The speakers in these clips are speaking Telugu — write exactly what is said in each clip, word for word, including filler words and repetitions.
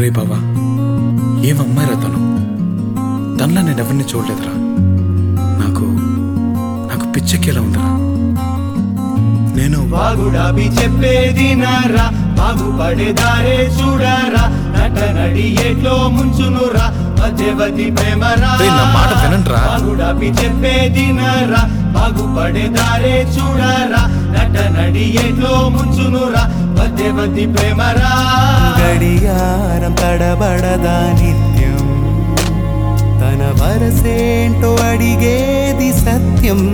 రే బావా, ఏమమ్మాయిరా తను? తనలా నేను ఎవరిని చూడలేదురా. నాకు నాకు పిచ్చెక్కేలా ఉందిరా. నేను బాగుడాబి చెప్పేది నారా, బాగుపడేదారే చూడారా, నట నడి ఎట్లో ముంచునురా, మధ్యవతి ప్రేమరా. నా మాట వినండిరా. బాగుడాబి చెప్పేది నారా, బాగుపడేదారే చూడారా, నట నడి ఎట్లో ముంచునురా, మధ్యవతి ప్రేమరా. గడియారం తడబడదా నిత్యం, తన వరసేంటో అడిగేది సత్యం.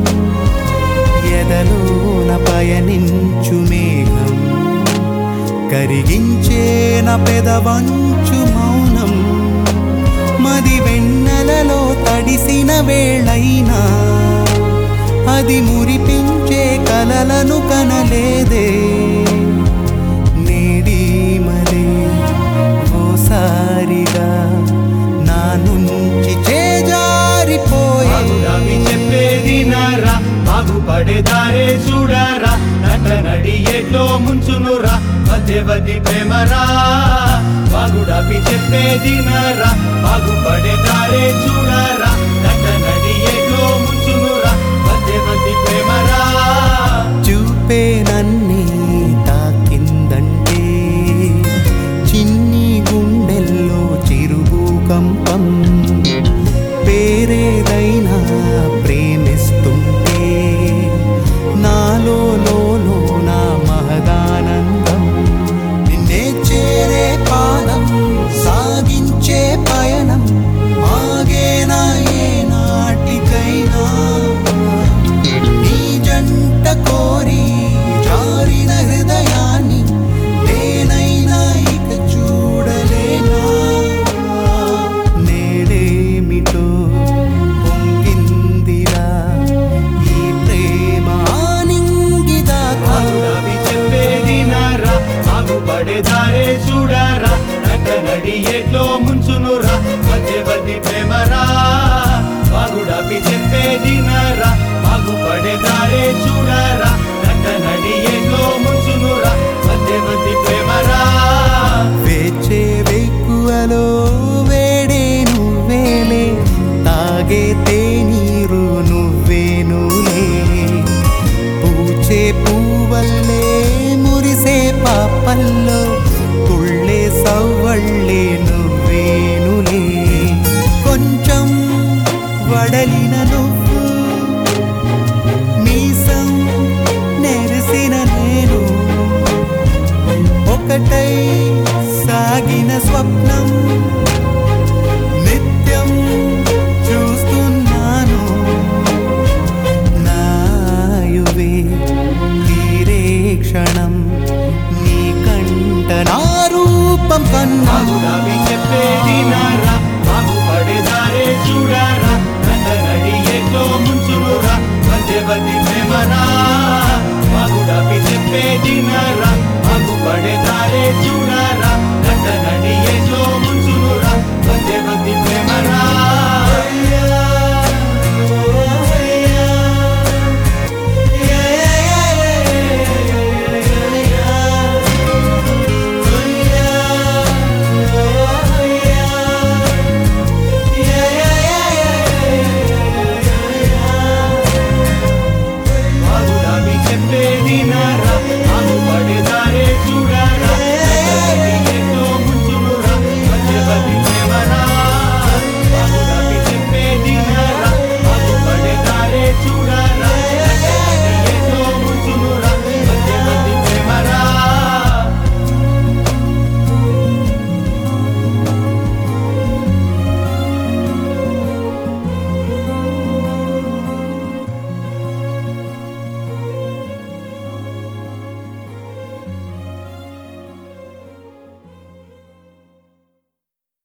ఎదలోన పయనించు మేఘం, కరిగించే నా పెదవంచు మౌనం. మది వెన్నెలలో తడిసిన వేళైనా అది మురిపించే కలలను కనలేదే. నేడి మరే ఓసారిగా నా నుంచి చేజారిపోయే. చెప్పేది నారా, బాగుపడేదారే చూడారా, నట నడి ఎట్లో ముంచునురా, మధ్యవతి ప్రేమరా. బాగుడాపి చెప్పేది నారా, బాగుపడేదారే చూడారా, నట నడి ఎట్లో ముంచునురా, మధ్యవతి ప్రేమరా. చూపే నన్నే తాకిందంటే చిన్ని గుండెల్లో చిరుభూకంపం. పేరేదైనా ప్రేమిస్తుంటే నాలో లోలో నా మహదానందం. నిన్నే చేరే పాదం సాగించే పయనం ఆగేనా ఏ నాటికైనా. నీ జంట కోరి జారిన హృదయాన్ని నేనైనా ఇక చూడలేనా. నేడేమిటో పొంగిందిరా ఈ ప్రేమ ఆనింగిదాకా. చెప్పేది నారా, బాగుపడేదారే చూడారా, నట నడి ఎట్లో ముంచునురా, మధ్యవతి ప్రేమరా. బాగుడాపి చెప్పేది నారా, బాగుపడేదారే చూడారా, నట నడి ఎట్లో ముంచునురా, మధ్యవతి ప్రేమరా. వేచే వెక్కువలో వేడే నువ్వేలే, తాగే తేనీరు నువ్వేనులే. పూచే పూవల్లే మురిసే పాపల్లో తుళ్ళే సవ్వళ్ళే నువ్వేనులే. కొంచెం వడలిన నువ్వు, మీసం నెరిసిన నేను, ఒకటై సాగిన స్వప్నం నిత్యం చూస్తున్నాను. నాయువే తీరే క్షణం నీ కంట నా రూపం కన్నా. బాగుడాపి చెప్పేది నారా, బాగుపడేదారే చూడారా, నట నడి ఎట్లో ముంచునురా, మధ్యవతి ప్రేమరా. బాగుడాపి చెప్పేది నారా, బాగుపడేదారే చూడారా.